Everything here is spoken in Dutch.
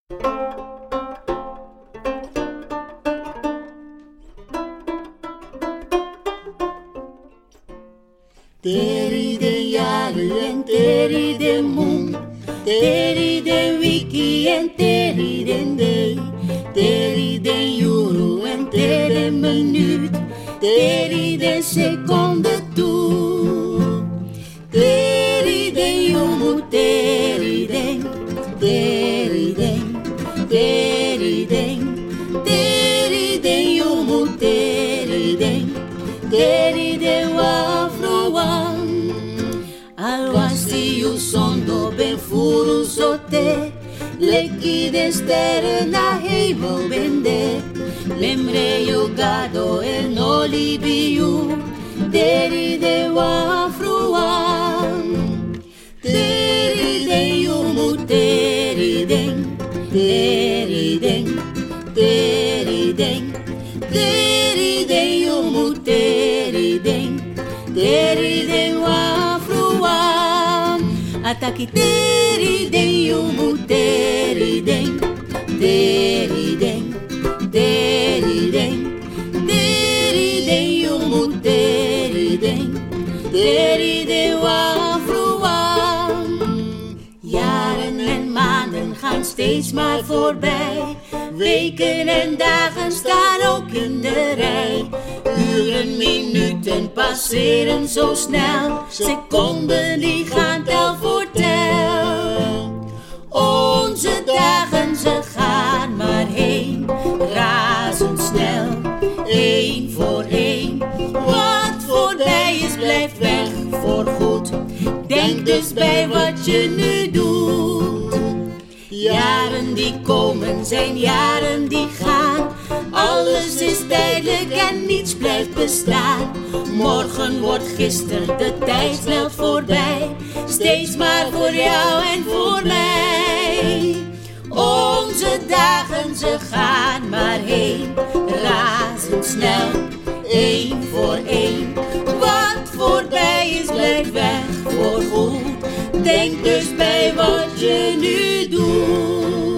Teri de jaren en teri de moon, teri de wiki en teri de day, teri de euro en teri de minuut, teri de seconde toe. Teri de jomo, teri de, teri de, teri de, teri de jomo, teri de, teri de wafroan. Alwasi o sondo ben furu sote, leki de sterren na hemel bende, lemre jogado en olibiu, teri de wafroan. Teri de jomo, teri de, teri de, teri de, teri de jomo, teri de, teri de wafroan. Ataki teri de jomo, teri de, teri de, teri de, teri de jomo, teri de, teri de wafroan. Jaren en maanden gaan steeds maar voorbij. Weken en dagen staan ook in de rij. Uren, minuten passeren zo snel. Seconden die gaan tel voor tel. Onze dagen ze gaan maar heen. Razendsnel, één voor één. Wat voorbij is blijft weg voorgoed. Denk dus bij wat je nu doet. Jaren die komen zijn jaren die gaan. Alles is tijdelijk en niets blijft bestaan. Morgen wordt gisteren, de tijd snelt voorbij. Steeds maar voor jou en voor mij. Onze dagen ze gaan maar heen. Razendsnel, één voor één. Wat voorbij is blijft weg voorgoed. Denk dus bij wat je nu doet.